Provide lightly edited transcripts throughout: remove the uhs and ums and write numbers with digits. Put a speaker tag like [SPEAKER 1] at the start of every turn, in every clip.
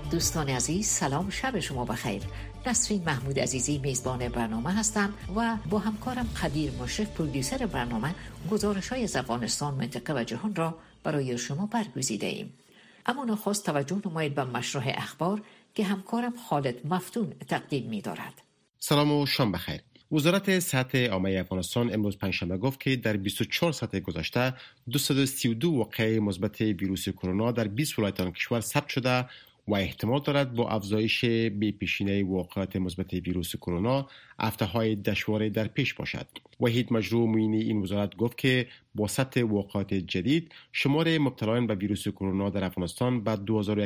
[SPEAKER 1] دوستان عزیز، سلام، شب شما بخیر. نسرین محمود عزیزی میزبان برنامه هستم و با همکارم قدیر مشرف پرودیوسر برنامه گزارش‌های از افغانستان، منطقه و جهان را برای شما برگزیده ایم. اما نخست توجه نمایید به مشروع اخبار که همکارم خالد مفتون تقدیم می‌دارد.
[SPEAKER 2] سلام و شام بخیر. وزارت صحت عامه افغانستان امروز پنجشنبه گفت که در 24 ساعت گذشته 232 واقعه مثبت ویروس کرونا در 20 ولایت آن کشور ثبت شده و احتمال دارد با افزایش بی‌پیشینه واقعات مثبت ویروس کرونا هفته‌های دشواری در پیش باشد. وحید مجروح معین این وزارت گفت که با ثبت واقعات جدید شمار مبتلایان به ویروس کرونا در افغانستان به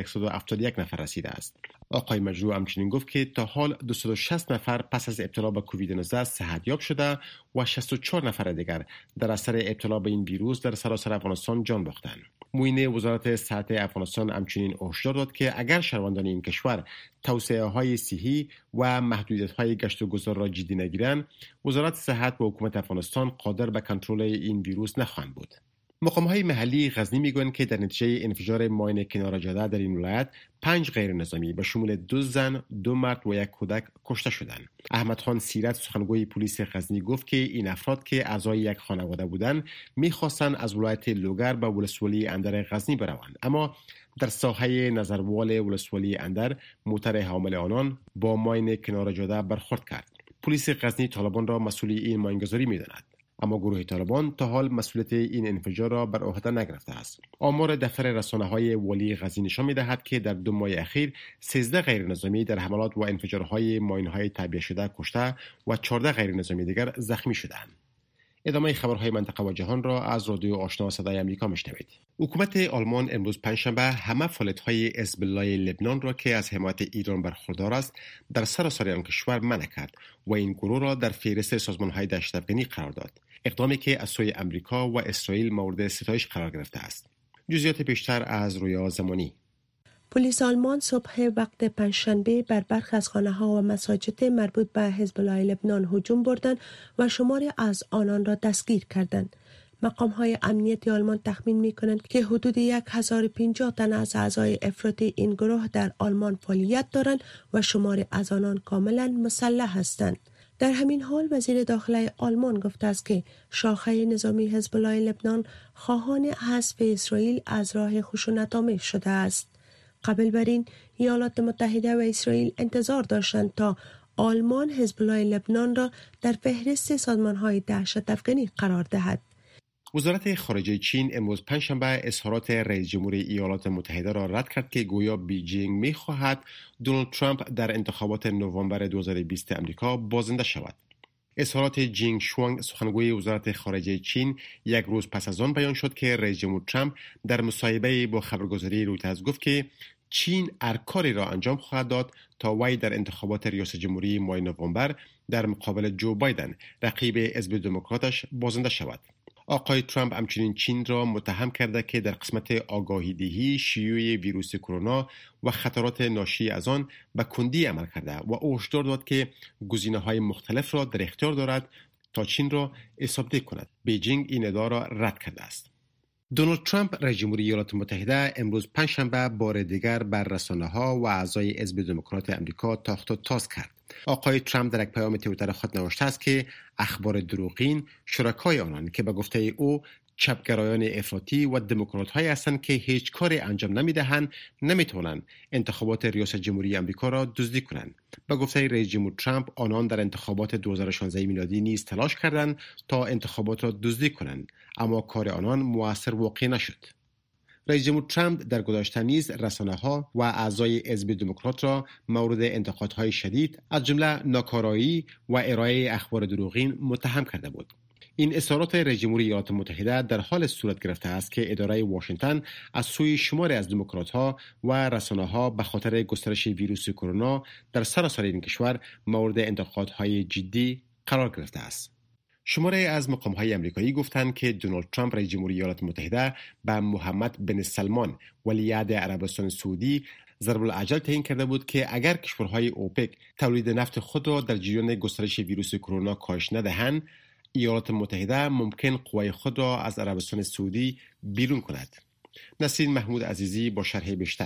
[SPEAKER 2] 2171 نفر رسیده است. آقای مجروح همچنین گفت که تا حال 260 نفر پس از ابتلا به کووید 19 صحتیاب شده و 64 نفر دیگر در اثر ابتلا به این ویروس در سراسر افغانستان جان باختند. معین وزارت صحت افغانستان همچنین هشدار داد که اگر شهروندان این کشور توصیه‌های صحی و محدودیت‌های گشت و گذار را جدی نگیرند، وزارت صحت و حکومت افغانستان قادر به کنترل این ویروس نخواهند بود. مقام‌های محلی غزنی میگویند که در نتیجه انفجار ماین کنار جاده در این ولایت 5 غیر نظامی به شمول 2 زن، 2 مرد و 1 کودک کشته شدند. احمد خان سیرت، سخنگوی پلیس غزنی، گفت که این افراد که اعضای یک خانواده بودند می‌خواستند از ولایت لوگر به ولسوالی اندر غزنی بروند، اما در ساحه نظروال ولسوالی اندر موتر حامل آنان با ماین کنار جاده برخورد کرد. پلیس غزنی طالبان را مسئول این ماینگذاری می‌داند، اما گروه طالبان تا حال مسئولیت این انفجار را بر عهده نگرفته است. آمار دفتر رسانه‌های والی غزنی نشان می‌دهد که در 2 ماه اخیر 13 غیر نظامی در حملات و انفجارهای ماین‌های تعبیه شده کشته و 14 غیر نظامی دیگر زخمی شدند. ادامه خبرهای منطقه و جهان را از رادیو آشنا صدای آمریکا میشنوید. حکومت آلمان امروز پنجشنبه همه فعالیت‌های حزب الله لبنان را که از حمایت ایران برخوردار است در سراسر آن کشور منع کرد و این گروه را در فهرست سازمان‌های دهشت‌افغانی قرار داد، اقدامی که از سوی امریکا و اسرائیل مورد ستایش قرار گرفته است. جزئیات بیشتر از رویا زمانی.
[SPEAKER 3] پلیس آلمان صبح وقت پنجشنبه بر برخی از خانه‌ها و مساجد مربوط به حزب الله لبنان هجوم بردند و شماری از آنان را دستگیر کردند. مقام‌های امنیتی آلمان تخمین می‌کنند که حدود 1050 تن از اعضای افراطی این گروه در آلمان فعالیت دارند و شماری از آنان کاملا مسلح هستند. در همین حال وزیر داخله آلمان گفته است که شاخه نظامی حزب الله لبنان خواهان حذف اسرائیل از راه خشونت‌آمیز شده است. قبل بر این ایالات متحده و اسرائیل انتظار داشتند تا آلمان حزب الله لبنان را در فهرست سازمان‌های دهشت افغانی قرار دهد.
[SPEAKER 2] وزارت خارجه چین امروز پنجشنبه اظهارات رئیس جمهور ایالات متحده را رد کرد که گویا بیجینگ می‌خواهد دونالد ترامپ در انتخابات نوامبر 2020 آمریکا بازنده شود. اظهارات جینگ شوانگ، سخنگوی وزارت خارجه چین، یک روز پس از آن بیان شد که رئیس جمهور ترامپ در مصاحبه با خبرگزاری رویترز گفت که چین هر کاری را انجام خواهد داد تا وی در انتخابات ریاست جمهوری ماه نوامبر در مقابل جو بایدن، رقیب حزب دموکراتش، بازنده شود. آقای ترامپ همچنین چین را متهم کرده که در قسمت آگاهی دهی شیوع ویروس کرونا و خطرات ناشی از آن به کندی عمل کرده و هشدار داد که گزینه‌های مختلف را در اختیار دارد تا چین را اصابت کند. بیجینگ این ادعا را رد کرده است. دونالد ترامپ رئیس جمهور ایالات متحده امروز پنجشنبه بار دیگر بر رسانه‌ها و اعضای حزب دموکرات آمریکا تاخت و تاز کرد. آقای ترامپ در یک پیام توییتر خود نوشته است که اخبار دروغین شرکای آنان که به گفته او چپگرایان افراطی و دموکرات‌هایی هستند که هیچ کاری انجام نمی‌دهند نمی‌توانند انتخابات ریاست جمهوری آمریکا را دزدی کنند. به گفته رئیس جمهور ترامپ آنان در انتخابات 2016 میلادی نیز تلاش کردند تا انتخابات را دزدی کنند، اما کار آنان موثر واقع نشد. رئیس جمهور ترامپ در گذشته نیز رسانه‌ها و اعضای حزب دموکرات را مورد انتقادهای شدید از جمله ناکارایی و ارائه اخبار دروغین متهم کرده بود. این اظهارات رئیس جمهور ایالات متحده در حال صورت گرفته است که اداره واشنگتن از سوی شماری از دموکرات‌ها و رسانه‌ها به خاطر گسترش ویروس کرونا در سراسر این کشور مورد انتقادهای جدی قرار گرفته است. شماره از مقام‌های آمریکایی گفتند که دونالد ترامپ رئیس جمهور ایالات متحده به محمد بن سلمان ولیعهد عربستان سعودی ضرب العجل تعیین کرده بود که اگر کشورهای اوپک تولید نفت خود را در جریان گسترش ویروس کرونا کاهش ندهند، ایالات متحده ممکن قوای خود را از عربستان سعودی بیرون کند. نسرین محمود عزیزی با شرح بیشتر.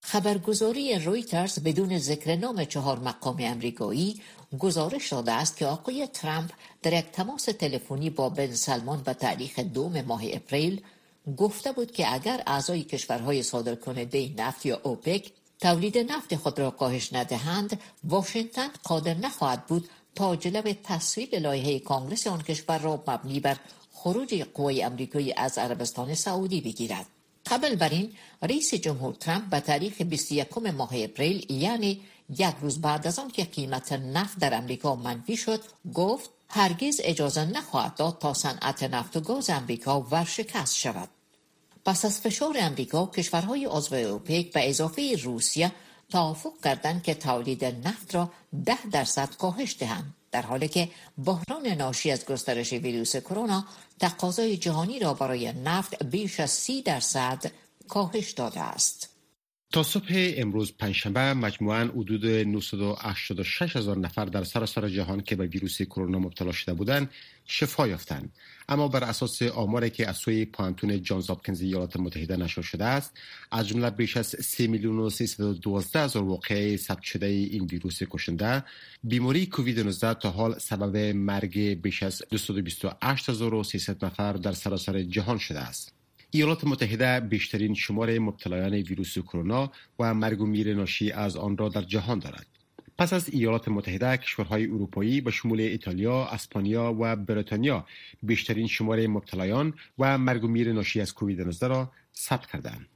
[SPEAKER 1] خبرگزاری رویترز بدون ذکر نام 4 مقام امریکایی گزارش داده است که آقای ترامپ در یک تماس تلفنی با بن سلمان به تاریخ 2 ماه اپریل گفته بود که اگر اعضای کشورهای صادرکننده نفت یا اوپک تولید نفت خود را کاهش ندهند، واشنگتن قادر نخواهد بود تا جلو تصویب لایحه کانگرس آن کشور را مبنی بر خروج قوای امریکایی از عربستان سعودی بگیرد. قبل بر این رئیس جمهور ترامپ به تاریخ 21 ماه اپریل، یعنی یک روز بعد از آن که قیمت نفت در امریکا منفی شد، گفت هرگز اجازه نخواهد داد تا صنعت نفت و گاز امریکا ورشکست شود. پس از فشار امریکا، کشورهای عضو اوپک به اضافه روسیه توافق کردند که تولید نفت را 10% کاهش دهند، در حالی که بحران ناشی از گسترش ویروس کرونا تقاضای جهانی را برای نفت بیش از 30% کاهش داده است.
[SPEAKER 2] تا صبح امروز پنجشنبه مجموعاً حدود 986,000 نفر در سراسر جهان که به ویروس کرونا مبتلا شده بودند شفا یافتند. اما بر اساس آماری که از سوی پانتون جانز هاپکینز ایالات متحده نشر شده است، از جمله بیش از 3,312,000 واقعه ثبت شده این ویروس کشنده، بیماری کووید 19 تا حال سبب مرگ بیش از 228,300 نفر در سراسر جهان شده است. ایالات متحده بیشترین شمار مبتلایان ویروس کرونا و مرگ و میر ناشی از آن را در جهان دارد. پس از ایالات متحده، کشورهای اروپایی به شمول ایتالیا، اسپانیا و بریتانیا بیشترین شمار مبتلایان و مرگ و میر ناشی از کووید 19 را ثبت کردند.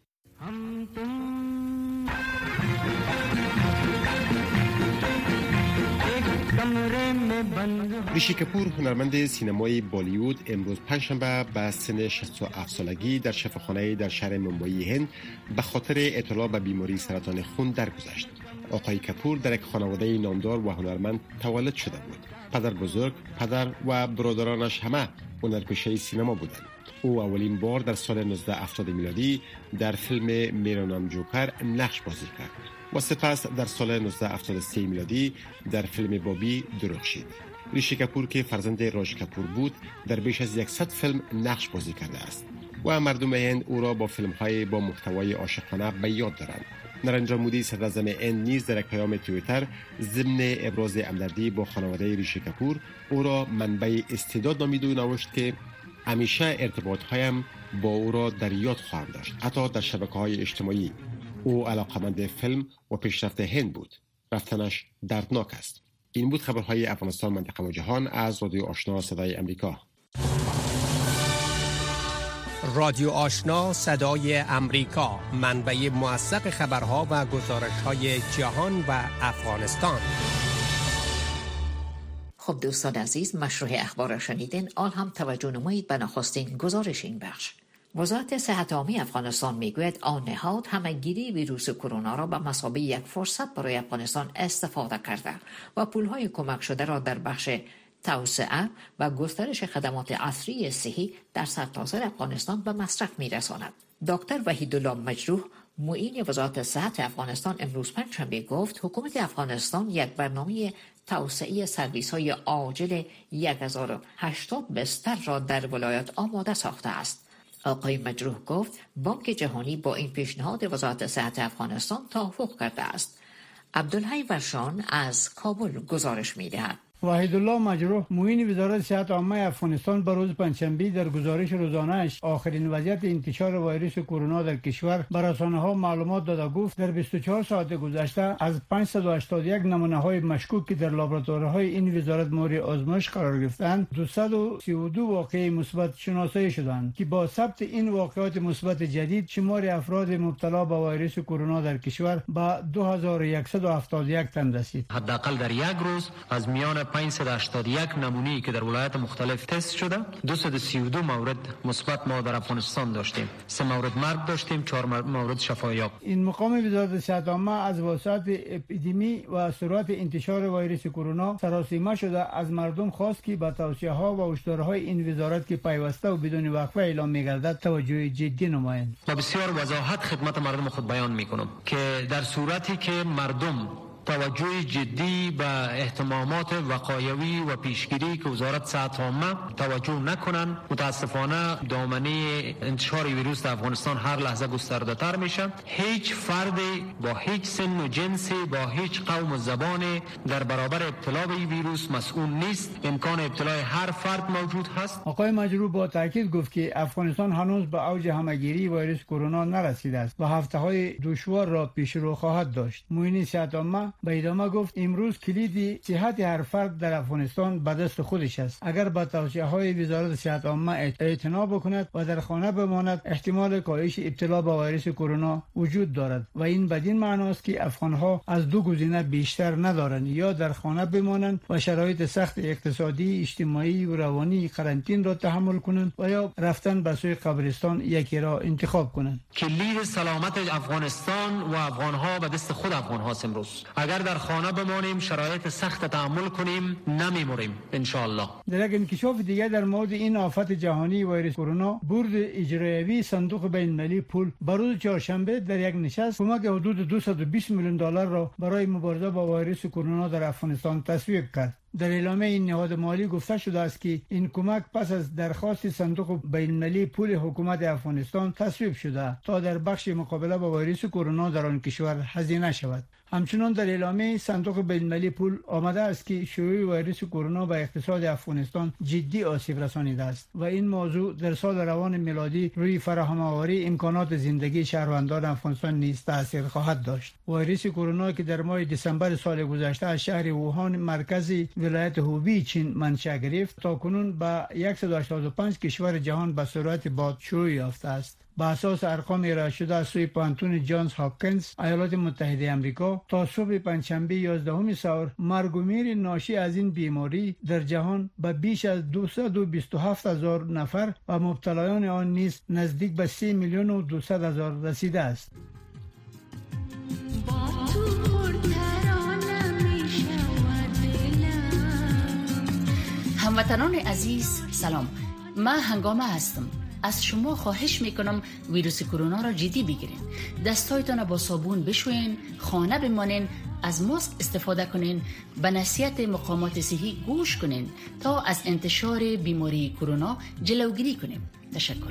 [SPEAKER 2] ریشی کپور، هنرمند سینمای بالیوود، امروز پنجشنبه به سن 67 سالگی در شفاخانه در شهر ممبئی هند به خاطر ابتلا به بیماری سرطان خون درگذشت. آقای کپور در یک خانواده نامدار و هنرمند تولد شده بود. پدر بزرگ، پدر و برادرانش همه هنرپیشه سینما بودند. او اولین بار در سال 1970 میلادی در فیلم میرانام جوکر نقش بازی کرد و سپس در سال 1973 میلادی در فیلم بابی درخشید. ریشی کپور که فرزند راج کپور بود، در بیش از 100 فیلم نقش بازی کرده است و مردم هند او را با فیلم‌های با محتوای عاشقانه به یاد دارند. نریندرا مودی صدر اعظم هند نیز در یک پیام توییتر ضمن ابراز همدردی با خانواده ریشی کپور او را منبع استعداد نامید و نوشت که همیشه ارتباط‌هایم با او را در یاد خواهم داشت، حتی در شبکه‌های اجتماعی. او علاقمند فیلم و پیشرفت هند بود. رفتنش دردناک است. این بود خبرهای افغانستان، منطقه و جهان از رادیو آشنا صدای امریکا.
[SPEAKER 4] رادیو آشنا صدای امریکا، منبع موثق خبرها و گزارش‌های جهان و افغانستان.
[SPEAKER 1] خب دوستان عزیز، مشروع اخبار را شنیدین. آن هم توجه نمایید به نخستین گزارش این بخش. وزارت صحت عامه افغانستان میگوید آن نهاد همه‌گیری ویروس کرونا را به مثابه یک فرصت برای افغانستان استفاده کرده و پولهای کمک شده را در بخش توسعه و گسترش خدمات عصری صحی در سرتاسر افغانستان به مصرف میرساند. دکتر وحیدالله مجروح، معین وزارت صحت افغانستان، امروز پنجشنبه گفت حکومت افغانستان یک برنامه توسعه سرویس‌های عاجل 1080 بستر را در ولایت آماده ساخته است. آقای مجروح گفت بانک جهانی با این پیشنهاد وزارت صحت افغانستان توافق کرده است. عبدالحی ورشان از کابل گزارش می‌دهد.
[SPEAKER 5] وحیدالله مجروح، معین وزارت صحت عامه افغانستان، به روز پنجشنبه در گزارش روزانه‌اش آخرین وضعیت انتشار ویروس کرونا در کشور به رسانه‌ها معلومات داده گفت در 24 ساعت گذشته از 581 نمونه‌های مشکوک که در لابراتوارهای این وزارت مورد آزمایش قرار گرفتند، 232 واقعه مثبت شناسایی شدند که با ثبت این واقعات مثبت جدید شمار افراد مبتلا به ویروس کرونا در کشور به 2171 تن رسید.
[SPEAKER 6] حداقل در یک روز از میان 581 نمونه‌ای که در ولایات مختلف تست شده، 232 مورد مثبت ما در افغانستان داشتیم. 3 مورد مرگ داشتیم، 4 مورد شفایاب.
[SPEAKER 5] این مقام وزارت صحت عامه از وسایل اپیدمی و سرعت انتشار ویروس کرونا سراسیمه شده از مردم خواست که به توصیه‌ها و هشدارهای این وزارت که پیوسته و بدون وقفه اعلام می‌گردد توجه جدی نمایند.
[SPEAKER 6] و بسیار وضاحت خدمت مردم خود بیان می‌کنم که در صورتی که مردم توجه جدی به اهتمامات وقایوی و پیشگیری که وزارت صحت عامه توجه نکنن، متاسفانه دامنه انتشار ویروس در افغانستان هر لحظه گسترده تر میشه. هیچ فردی با هیچ سن و جنسی، با هیچ قوم و زبانی در برابر ابتلا به این ویروس مسئول نیست. امکان ابتلای هر فرد موجود هست.
[SPEAKER 5] آقای مجروح با تاکید گفت که افغانستان هنوز به اوج همهگیری ویروس کرونا نرسیده است و هفته‌های دشوار را پیش رو خواهد داشت. معین صحت عامه به ادامه گفت امروز کلید صحت هر فرد در افغانستان به دست خودش است. اگر به توصیه‌های وزارت صحت عامه اعتنا بکند و در خانه بماند، احتمال کاهش ابتلا به ویروس کرونا وجود دارد و این بدین معنی است که افغان‌ها از دو گزینه بیشتر ندارند: یا در خانه بمانند و شرایط سخت اقتصادی، اجتماعی و روانی قرنطینه را تحمل کنند و یا رفتن به سوی قبرستان یکی را انتخاب کنند.
[SPEAKER 6] کلید سلامت افغانستان و افغان‌ها به دست خود افغان‌ها است. امروز اگر در خانه بمانیم، شرایط سخت تحمل کنیم، نمی‌مریم ان شاء الله.
[SPEAKER 5] در یک انکشاف دیگر در مورد این آفت جهانی ویروس کرونا، بورد اجرایی صندوق بین‌المللی پول روز چهارشنبه در یک نشست کمک حدود 220 میلیون دلار را برای مبارزه با ویروس کرونا در افغانستان تصویب کرد. در اعلامیه این نهاد مالی گفته شده است که این کمک پس از درخواست صندوق بین‌المللی پول حکومت افغانستان تصویب شده تا در بخش مقابله با ویروس کرونا در آن کشور هزینه شود. همچنین در اعلامیه صندوق بین‌المللی پول آمده است که شیوع ویروس کرونا به اقتصاد افغانستان جدی آسیب رسانیده است و این موضوع در سال روان میلادی روی فراهم‌آوری امکانات زندگی شهروندان افغانستان نیز تاثیر خواهد داشت. ویروس کرونا که در ماه دسامبر سال گذشته از شهر ووهان مرکز ولایت هوبی چین منشأ گرفت، تاکنون به 185 کشور جهان به صورت باد شیوع یافته است. با اساس ارقام ارائه شده از سوی پانتون جانز هاپکینز ایالات متحده آمریکا، تا صبح پنجشنبه 11 سور مرگ و میر ناشی از این بیماری در جهان به بیش از 227,000 نفر و مبتلایان آن نیز نزدیک به 3,200,000 رسیده است.
[SPEAKER 7] هموطنان عزیز سلام، من هنگامه هستم. از شما خواهش میکنم ویروس کرونا را جدی بگیرین. دستایتان با صابون بشوین، خانه بمانین، از ماسک استفاده کنین، به نصیحت مقامات صحی گوش کنین تا از انتشار بیماری کرونا جلوگیری کنیم. تشکر.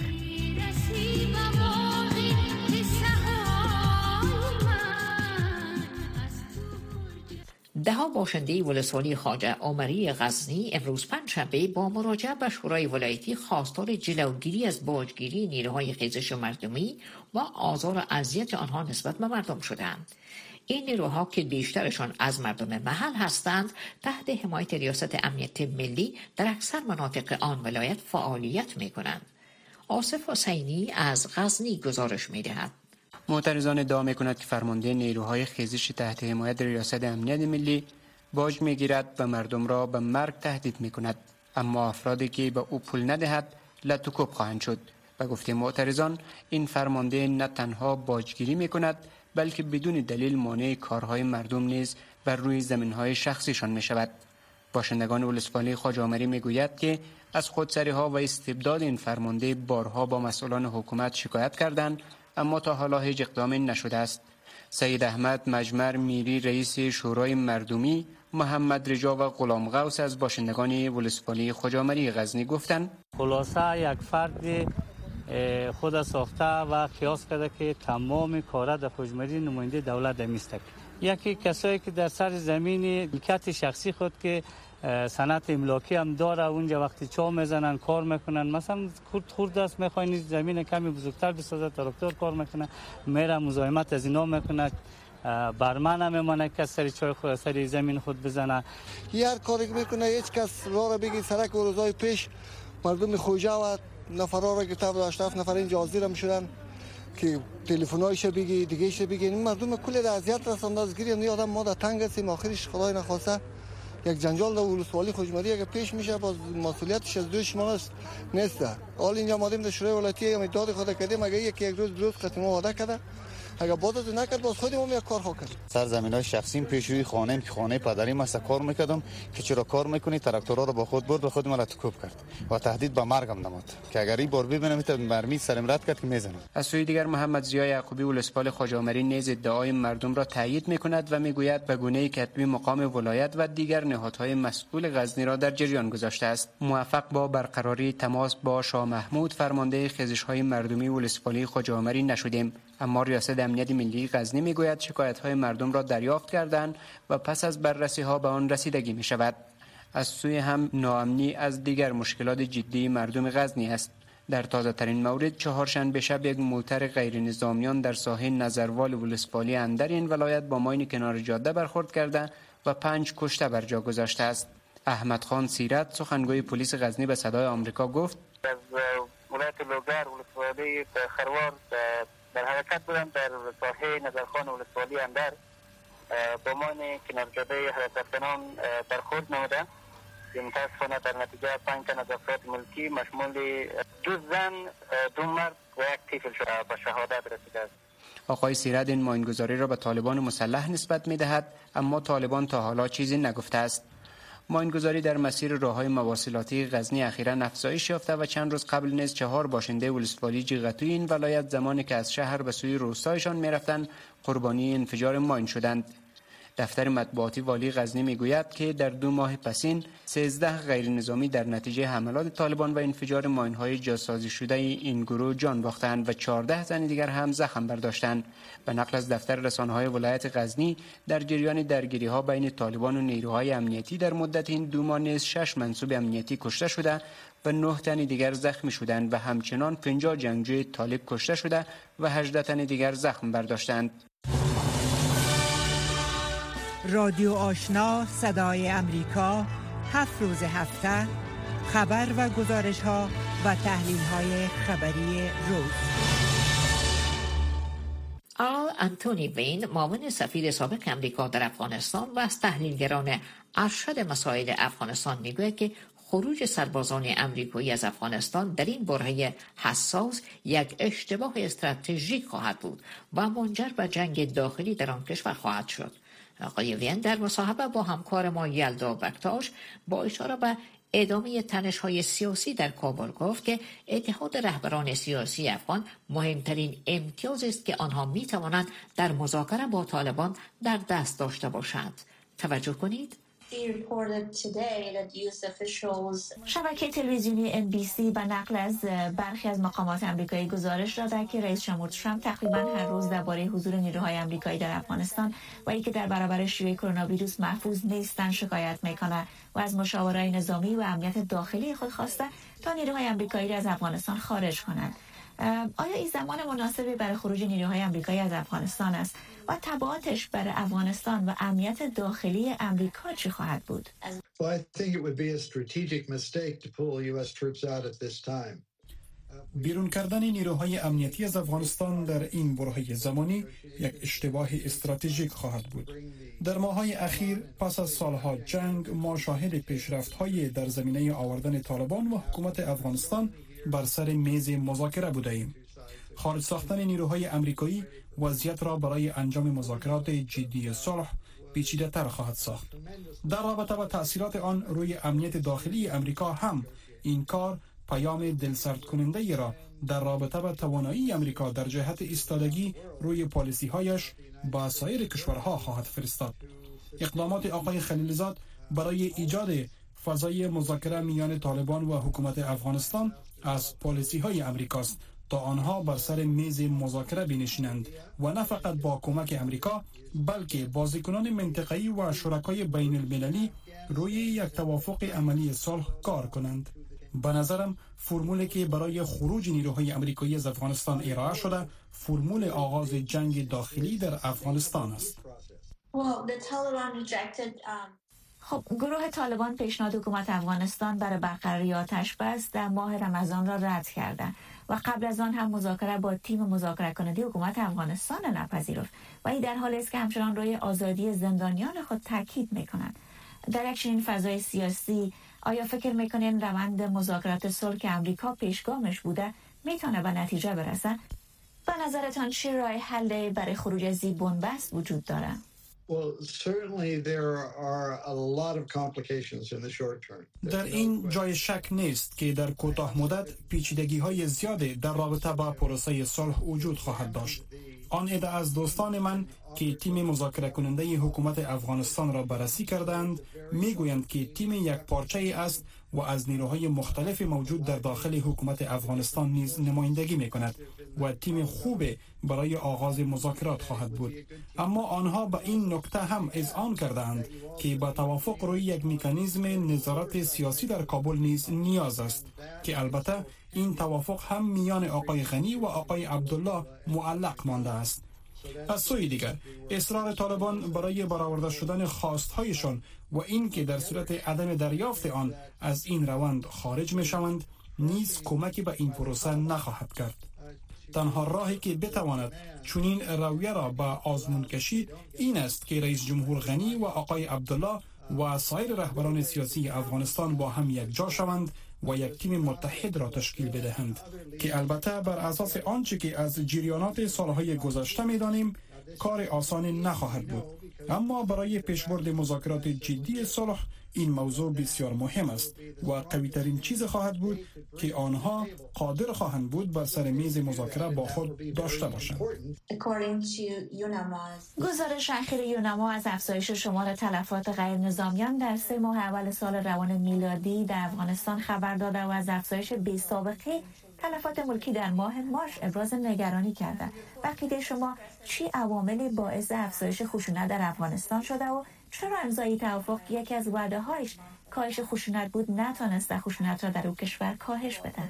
[SPEAKER 1] دهها باشنده ولسوالی خواجه عمری غزنی امروز پنجشنبه با مراجعه به شورای ولایتی خواستار جلوگیری از باجگیری نیروهای خیزش مردمی و آزار و اذیت آنها نسبت به مردم شدند. این نیروها که بیشترشان از مردم محل هستند، تحت حمایت ریاست امنیت ملی در اکثر مناطق آن ولایت فعالیت می‌کنند. آصف حسینی از غزنی گزارش می‌دهد.
[SPEAKER 8] معترضان ادعا می‌کند که فرمانده نیروهای خیزش تحت حمایت ریاست امنیت ملی باج می‌گیرد و مردم را به مرگ تهدید می‌کند، اما افرادی که به او پول ندهد لط و کوب خواهند شد. و گفته معترضان این فرمانده نه تنها باجگیری می‌کند بلکه بدون دلیل مانع کارهای مردم نیز بر روی زمین‌های شخصیشان می‌شود. باشندگان ولسوالی خواجه عمری می‌گوید که از خودسری‌ها و استبداد این فرمانده بارها با مسئولان حکومت شکایت کردند، اما تا حالا هیچ اقدامی نشده است. سید احمد مجمر میری رئیس شورای مردمی، محمد رجا و غلام غوث از باشندگان ولسوالی خواجه عمری غزنی گفتند
[SPEAKER 9] خلاصه یک فرد خود ساخته و قیاس کرده که تمام کارا در خواجه نماینده دولت میست. یکی کسایی که در سر زمین ملکیت شخصی خود که صنعت املاکی هم داره، اونجا وقتی چا میزنن کار میکنن، مثلا خورد است میخواین زمین کمی بزرگتر بسازه، تراکتور کار میکنه، میره مزاحمت از اینا میکنه، برمن هم میمانه که سری چای خود سری زمین خود بزنه.
[SPEAKER 10] هر کاری میکنه هیچ کس راه را بگی. سرک و روزای پیش مردم خوجه و نفرا را گرفته و 8 نفر اینجا حاضر شدن که تلفنایش بگی دیگهش بگی. این مردم کل در اذیت رسانده از گیری. این آدم ما در تنگ هستیم، آخرش خدای نخواسته یک جنجال در ولسوالی خواجه عمری اگه پیش میشه باز مسئولیتش از دوی شما نیست. حال اینجا مادیم در شورای ولایتی امداد خود کردیم، اگه یک روز درست خاتمه وعده کرده اگر بازت نکرد باز خودم یک کار کنم.
[SPEAKER 11] سرزمین‌های شخصیم پیشروی خانه‌ام که خانه پدریم است کار میکردم که چرا کار میکنی تراکتورها رو با خود برد و خود مرا تکوب کرد و تهدید به مرگم نمود که اگر این بار ببینم تا مرمی سرم رد کرد که میزنم.
[SPEAKER 8] از سوی دیگر محمد ضیا یعقوبی ولسوالی خواجه‌آمری نیز ادعای مردم را تایید میکند و میگوید به گونه‌ای که حتمی مقام ولایت و دیگر نهادهای مسئول غزنی را در جریان گذاشته است. موفق با برقراری تماس با شاه محمود فرمانده خیزش‌های مردمی ولسوالی خواجه‌آمری نشدیم، اما ریاست امنیت ملی غزنی میگوید شکایت‌های مردم را دریافت کردند و پس از بررسی‌ها به آن رسیدگی می‌شود. از سوی هم ناامنی از دیگر مشکلات جدی مردم غزنی است. در تازه ترین مورد چهارشنبه شب یک موتر غیر نظامیان در ساحه نظروال ولسوالی اندر این ولایت با ماین کنار جاده برخورد کرده و 5 کشته بر جا گذاشته است. احمد خان سیرت سخنگوی پلیس غزنی به صدای آمریکا گفت
[SPEAKER 12] از ولایت لوگر ولسوالی خروار در حرکت بودند در ساحه نظرخان ولسوالی اندر با ماین کنار جاده حرکتکنان برخورد نمودند که متاسفانه در نتیجه 5 تن از افراد ملکی مشمول 2 زن 2 مرد و 1 طفل به شهادت رسیده است.
[SPEAKER 8] آقای سیرت این ماینگذاری را به طالبان مسلح نسبت می‌دهد، اما طالبان تا حالا چیزی نگفته است. ماینگذاری در مسیر راه‌های مواصلاتی غزنی اخیراً افزایش یافته و چند روز قبل نیز 4 باشنده ولسوالی جیغتوی این ولایت زمانی که از شهر به سوی روستایشان می‌رفتند قربانی انفجار ماین شدند. دفتر مطبوعاتی والی غزنی میگوید که در 2 ماه پسین 13 غیر نظامی در نتیجه حملات طالبان و انفجار ماین‌های جاسازی شده این گروه جان باختند و 14 تن دیگر هم زخم برداشتند. به نقل از دفتر رسانه‌های ولایت غزنی در جریان درگیری‌ها بین طالبان و نیروهای امنیتی در مدت این 2 ماه نیز 6 منصوب امنیتی کشته شده و 9 تن دیگر زخمی شدند و همچنان 50 جنگجوی طالب کشته شده و 18 تن دیگر زخم برداشتند.
[SPEAKER 13] رادیو آشنا صدای امریکا 7 روز هفته خبر و گزارش ها و تحلیل های خبری روز.
[SPEAKER 1] آل انتونی وین معاون سفیر سابق امریکا در افغانستان و از تحلیلگران ارشد مسائل افغانستان میگوید که خروج سربازان امریکایی از افغانستان در این برهه حساس یک اشتباه استراتژیک خواهد بود و منجر به جنگ داخلی در آن کشور خواهد شد. آقای وین در مصاحبه با همکار ما یلدا بکتاش با اشاره به ادامه تنش‌های سیاسی در کابل گفت که اتحاد رهبران سیاسی افغان مهمترین امتیاز است که آنها می‌توانند در مذاکره با طالبان در دست داشته باشند. توجه کنید.
[SPEAKER 14] شبکه تلویزیونی NBC به نقل از برخی از مقامات آمریکایی گزارش داده که رئیس جمهور ترامپ تقریبا هر روز درباره حضور نیروهای آمریکایی در افغانستان و اینکه در برابر شیوع کرونا ویروس محفوظ نیستند شکایت میکنه و از مشاورای نظامی و امنیت داخلی خود خواسته تا نیروهای آمریکایی را از افغانستان خارج کنند. آیا این زمان مناسبی برای خروج نیروهای آمریکایی از افغانستان است و تبعاتش برای افغانستان و امنیت داخلی امریکا چی خواهد بود؟
[SPEAKER 15] بیرون کردن نیروهای امنیتی از افغانستان در این برهه زمانی یک اشتباه استراتژیک خواهد بود. در ماه‌های اخیر پس از سالها جنگ ما شاهد پیشرفت‌های در زمینه آوردن طالبان و حکومت افغانستان بر سر میز مذاکره بوده ایم. خارج ساختن نیروهای امریکایی وضعیت را برای انجام مذاکرات جدی صلح پیچیده تر خواهد ساخت. در رابطه با تأثیرات آن روی امنیت داخلی امریکا هم این کار پیام دلسرد کننده را در رابطه با توانایی امریکا در جهت ایستادگی روی پالیسی هایش با سایر کشورها خواهد فرستاد. اقدامات آقای خلیلزاد برای ایجاد فضای مذاکره میان طالبان و حکومت افغانستان از پالیسی های امریکاست تا آنها بر سر میز مذاکره بنشینند و نه فقط با کمک امریکا بلکه بازیکنان منطقه‌ای و شرکای بین المللی روی یک توافق عملی صلح کار کنند. به نظرم فرمولی که برای خروج نیروهای امریکایی از افغانستان ارائه شده فرمول آغاز جنگ داخلی در افغانستان است.
[SPEAKER 14] خب گروه طالبان پیشنهاد حکومت افغانستان برای برقراری آتش بس در ماه رمضان را رد کرده و قبل از آن هم مذاکره با تیم مذاکره کننده حکومت افغانستان نپذیرفت و این در حالی است که همچنان روی آزادی زندانیان خود تاکید می‌کنند. در یک چنین فضای سیاسی آیا فکر می‌کنین روند مذاکرات صلح که امریکا پیشگامش بوده میتونه به نتیجه برسه؟ به نظرتان چه راه حلی برای خروج از این بنبست وجود دارد؟
[SPEAKER 15] در این جای شک نیست که در کوتاه مدت پیچیدگی‌های زیادی در رابطه با پروسه صلح وجود خواهد داشت. آن عده از دوستان من که تیم مذاکره کننده حکومت افغانستان را بررسی کردند میگویند که تیم یک پارچه است و از نیروهای مختلف موجود در داخل حکومت افغانستان نیز نمایندگی میکند و تیم خوب برای آغاز مذاکرات خواهد بود. اما آنها به این نکته هم اذعان کردند که با توافق روی یک مکانیزم نظارت سیاسی در کابل نیز نیاز است که البته این توافق هم میان آقای غنی و آقای عبدالله معلق مانده است. از سوی دیگر اصرار طالبان برای برآورده شدن خواستهایشان و این که در صورت عدم دریافت آن از این روند خارج می شوند نیز کمکی به این پروسه نخواهد کرد. تنها راهی که بتواند چنین رویه را به آزمون کشید این است که رئیس جمهور غنی و آقای عبدالله و سایر رهبران سیاسی افغانستان با هم یک جا شوند و یک تیم متحد را تشکیل بدهند که البته بر اساس آنچه که از جریانات سالهای گذشته می‌دانیم کار آسانی نخواهد بود. اما برای پیشبرد مذاکرات جدی صلح این موضوع بسیار مهم است و قوی‌ترین چیز خواهد بود که آنها قادر خواهند بود بر سر میز مذاکره با خود داشته باشند.
[SPEAKER 14] گزارش اخیر یونما از افزایش شمار تلفات غیر نظامیان در 3 ماه اول سال روان میلادی در افغانستان خبر داده و از افزایش بی سابقه تلفات ملکی در ماه مارس ابراز نگرانی کرده. بقیده شما چی عواملی باعث افزایش خشونت در افغانستان شده و چرا امضای توافق یکی از وعده‌هایش کاهش خشونت بود نتانسته خشونت را در او کشور کاهش بده؟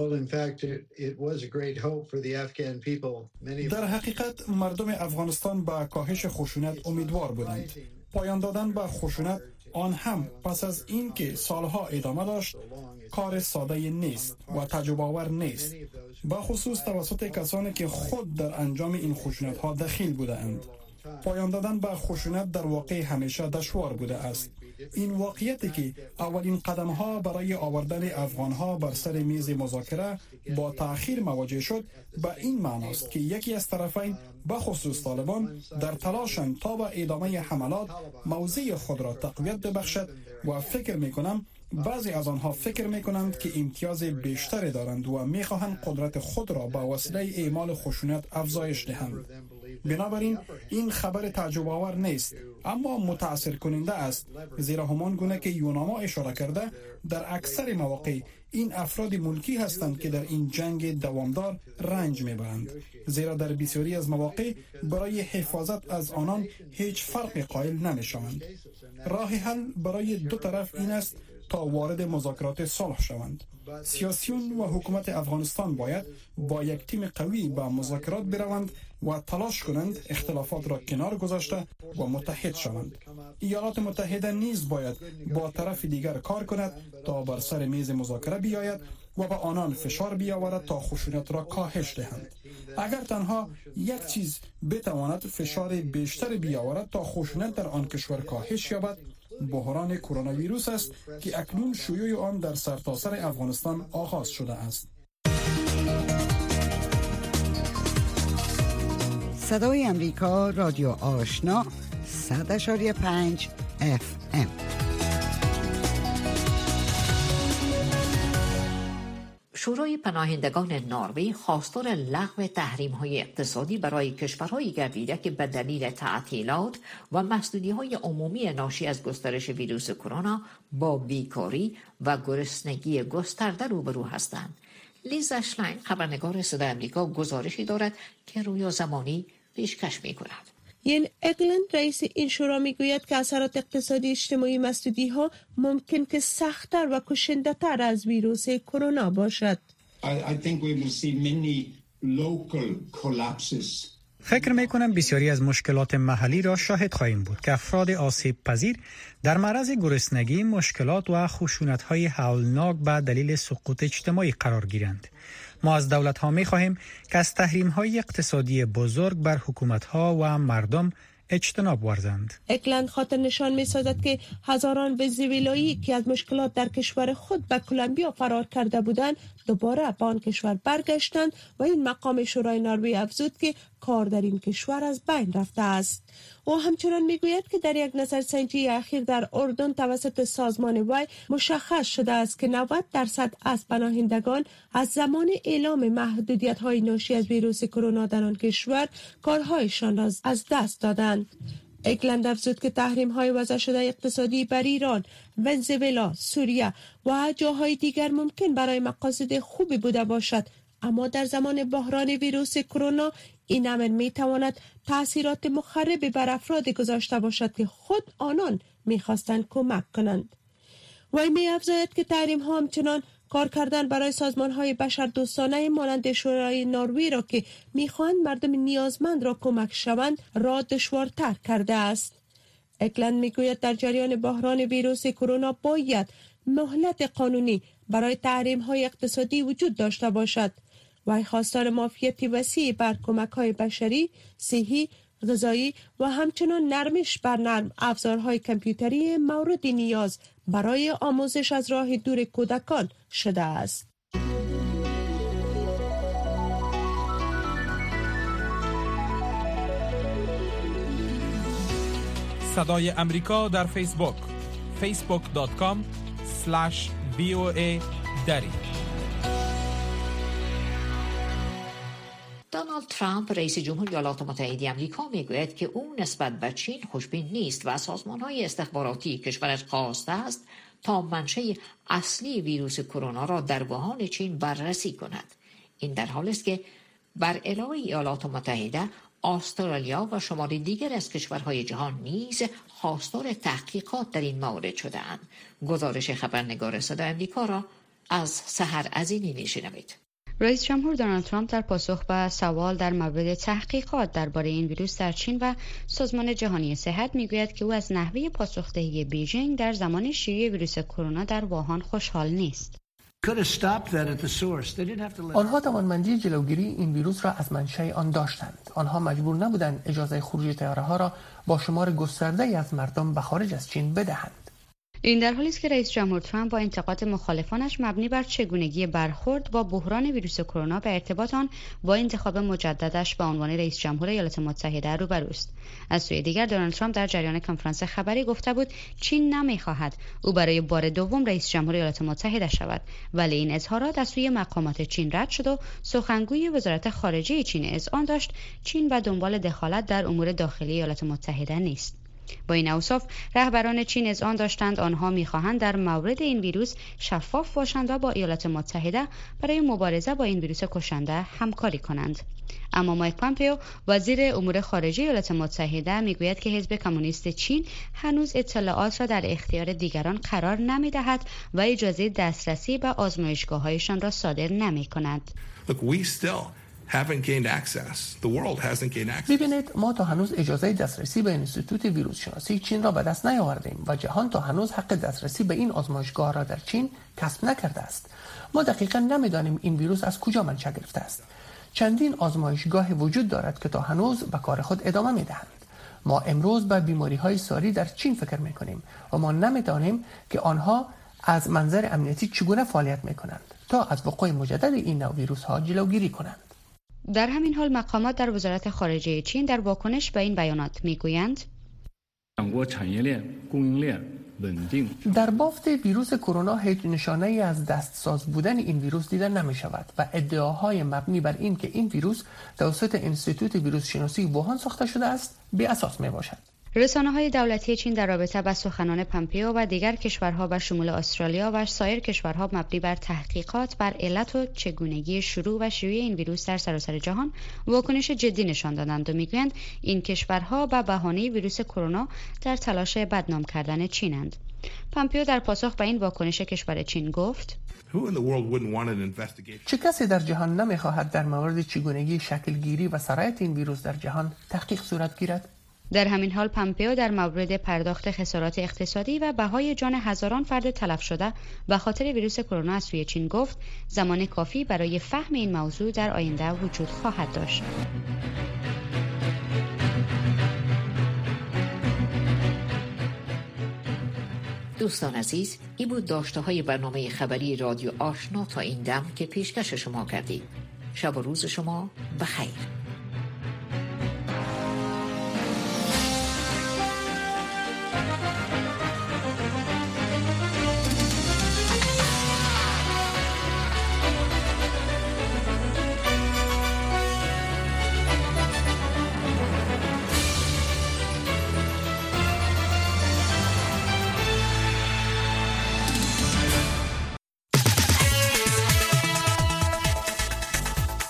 [SPEAKER 15] در حقیقت مردم افغانستان به کاهش خشونت امیدوار بودند. پایان دادن به خشونت آن هم پس از این که سالها ادامه داشت کار ساده نیست و تجربه آور نیست، به خصوص توسط کسانی که خود در انجام این خشونت ها دخیل بوده اند. پایان دادن به خشونت در واقع همیشه دشوار بوده است. این واقعیتی که اولین قدم ها برای آوردن افغان ها بر سر میز مذاکره با تأخیر مواجه شد به این معناست که یکی از طرفین به خصوص طالبان در تلاشند تا به ادامه حملات موضع خود را تقویت ببخشد و فکر میکنم بعضی از آنها فکر میکنند که امتیاز بیشتری دارند و میخواهند قدرت خود را به وسیله اعمال خشونت افزایش دهند. بنابراین این خبر تعجب آور نیست اما متاثر کننده است، زیرا همان گونه که یوناما اشاره کرده در اکثر مواقع این افراد ملکی هستند که در این جنگ دوامدار رنج میبرند، زیرا در بسیاری از مواقع برای حفاظت از آنان هیچ فرق قائل نمیشوند. راه حل برای دو طرف این است تا وارد مذاکرات صلح شوند. سیاسیون و حکومت افغانستان باید با یک تیم قوی به مذاکرات بروند و تلاش کنند اختلافات را کنار گذاشته و متحد شوند. ایالات متحده نیز باید با طرف دیگر کار کند تا بر سر میز مذاکره بیاید و به آنان فشار بیاورد تا خشونت را کاهش دهند. اگر تنها یک چیز بتواند فشار بیشتر بیاورد تا خشونت در آن کشور کاهش یابد، بحران کرونا ویروس است که اکنون شیوع آن در سرتاسر افغانستان آغاز شده است.
[SPEAKER 16] صدای امریکا، رادیو آشنا، 100.5 FM.
[SPEAKER 1] شورای پناهندگان نروژ خواستار لغو تحریم‌های اقتصادی برای کشورهایی گردیده که به دلیل تعطیلات و محدودیت‌های عمومی ناشی از گسترش ویروس کرونا با بیکاری و گرسنگی گسترده روبرو هستند. لیزا شلاین خبرنگار صدای آمریکا گزارشی دارد که رویا زمانی پیشکش می‌کند.
[SPEAKER 3] یل اگلند رئیس این شورا میگوید که اثرات اقتصادی اجتماعی مسدودی ها ممکن که سخت‌تر و کشنده‌تر از ویروس کرونا باشد.
[SPEAKER 17] فکر می‌کنم بسیاری از مشکلات محلی را شاهد خواهیم بود که افراد آسیب پذیر در معرض گرسنگی، مشکلات و خشونت‌های هولناک به دلیل سقوط اجتماعی قرار گیرند. ما از دولت‌ها می‌خواهیم که از تحریم‌های اقتصادی بزرگ بر حکومت‌ها و مردم اجتناب ورزند.
[SPEAKER 3] اکلند خاطر نشان می سازد که هزاران ونزوئلایی که از مشکلات در کشور خود به کلمبیا فرار کرده بودند دوباره به آن کشور برگشتند و این مقام شورای نروژ افزود که کار در این کشور از بین رفته است. او همچنان میگوید که در یک نظرسنجی اخیر در اردن توسط سازمان وی مشخص شده است که 90% از پناهندگان از زمان اعلام محدودیت‌های ناشی از ویروس کرونا در آن کشور کارهایشان را از دست دادند. اکلند افزود که تحریم‌های وضع شده اقتصادی بر ایران، ونزوئلا، سوریه و جاهای دیگر ممکن برای مقاصد خوبی بوده باشد، اما در زمان بحران ویروس کرونا این امر میتواند تأثیرات مخربی بر افراد گذاشته باشد که خود آنان میخواستند کمک کنند. وی می‌افزاید که تحریم ها همچنان کار کردن برای سازمان های بشردوستانه مانند شورای نروژ را که میخواهند مردم نیازمند را کمک شوند را دشوارتر کرده است. اکلند میگوید در جریان بحران ویروس کرونا باید مهلت قانونی برای تحریم های اقتصادی وجود داشته باشد. وی خواستار معافیت وسیع بر کمک های بشری، صحی، غذایی و همچنان نرمش بر نرم افزارهای کامپیوتری مورد نیاز برای آموزش از راه دور کودکان شده است.
[SPEAKER 18] صدای امریکا در فیسبوک facebook.com/VOA دری.
[SPEAKER 1] دونالد ترامپ رئیس جمهور ایالات متحده آمریکا میگوید که او نسبت به چین خوشبین نیست و سازمان‌های استخباراتی کشورش خواسته است تا منشأ اصلی ویروس کرونا را در ووهان چین بررسی کند. این در حالی است که بر علاوه ایالات متحده، استرالیا و شماری دیگر از کشورهای جهان نیز خواستار تحقیقات در این مورد شده‌اند. گزارش خبرنگار صدای آمریکا را از سحر عزیزی میشنوید.
[SPEAKER 19] رئیس جمهور دونالد ترامپ در پاسخ به سوال در مورد تحقیقات درباره این ویروس در چین و سازمان جهانی صحت میگوید که او از نحوه پاسخدهی بیجینگ در زمان شیوع ویروس کرونا در ووهان خوشحال نیست.
[SPEAKER 20] آنها توانمندی جلوگیری این ویروس را از منشأ آن داشتند. آنها مجبور نبودند اجازه خروج طیاره‌ها را با شمار گسترده‌ای از مردم به خارج از چین بدهند.
[SPEAKER 19] این در حالی است که رئیس جمهور ترامپ با انتقاد مخالفانش مبنی بر چگونگی برخورد با بحران ویروس کرونا به ارتباط آن با انتخاب مجددش به عنوان رئیس جمهور ایالات متحده روبروست. از سوی دیگر دونالد ترامپ در جریان کنفرانس خبری گفته بود چین نمی‌خواهد او برای بار دوم رئیس جمهور ایالات متحده شود، ولی این اظهارات از سوی مقامات چین رد شد و سخنگوی وزارت خارجه چین اذعان داشت چین به دنبال دخالت در امور داخلی ایالات متحده نیست. با این اوصاف رهبران چین اذعان داشتند آنها می‌خواهند در مورد این ویروس شفاف باشند و با ایالات متحده برای مبارزه با این ویروس کشنده همکاری کنند. اما مایک پامپئو وزیر امور خارجه ایالات متحده میگوید که حزب کمونیست چین هنوز اطلاعات را در اختیار دیگران قرار نمی‌دهد و اجازه دسترسی به آزمایشگاه‌هایشان را صادر نمی‌کند.
[SPEAKER 20] ببینید ما تا هنوز اجازه دسترسی به انستیتوت ویروس شناسی چین را به دست نیاوردیم و جهان تا هنوز حق دسترسی به این آزمایشگاه را در چین کسب نکرده است. ما دقیقاً نمیدانیم این ویروس از کجا منشأ گرفته است. چندین آزمایشگاه وجود دارد که تا هنوز به کار خود ادامه میدهند. ما امروز به بیماری‌های ساری در چین فکر میکنیم و ما نمیدانیم که آنها از منظر امنیتی چگونه فعالیت میکنند تا از وقوع مجدد این نوع ویروس‌ها جلوگیری کنند.
[SPEAKER 19] در همین حال مقامات در وزارت خارجه چین در واکنش به این بیانات میگویند
[SPEAKER 20] در بافت ویروس کرونا هیچ نشانه‌ای از دستساز بودن این ویروس دیده نمی شود و ادعاهای مبنی بر این که این ویروس توسط انستیتوت ویروس شناسی ووهان ساخته شده است بی اساس می باشد.
[SPEAKER 19] رسانه‌های دولتی چین در رابطه با سخنان پامپئو و دیگر کشورها به شمول استرالیا و سایر کشورها مبنی بر تحقیقات بر علت و چگونگی شروع و شیوع این ویروس در سراسر جهان واکنش جدی نشان دادند و میگویند این کشورها به بهانه ویروس کرونا در تلاش بدنام کردن چینند. پامپئو در پاسخ به این واکنش کشور چین گفت:
[SPEAKER 20] چه کسی در جهان نمی‌خواهد در مورد چگونگی شکلگیری و سرایت این ویروس در جهان تحقیق صورت گیرد؟
[SPEAKER 19] در همین حال پامپئو در مورد پرداخت خسارات اقتصادی و بهای جان هزاران فرد تلف شده به خاطر ویروس کرونا از سوی چین گفت زمان کافی برای فهم این موضوع در آینده وجود خواهد داشت.
[SPEAKER 1] دوستان عزیز، این بود داشته های برنامه خبری رادیو آشنا تا این دم که پیشکش شما کردیم. شب و روز شما بخیر.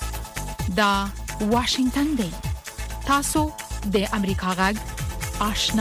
[SPEAKER 21] دا واشنگتن دی تاسو د امریکا غږ آشنا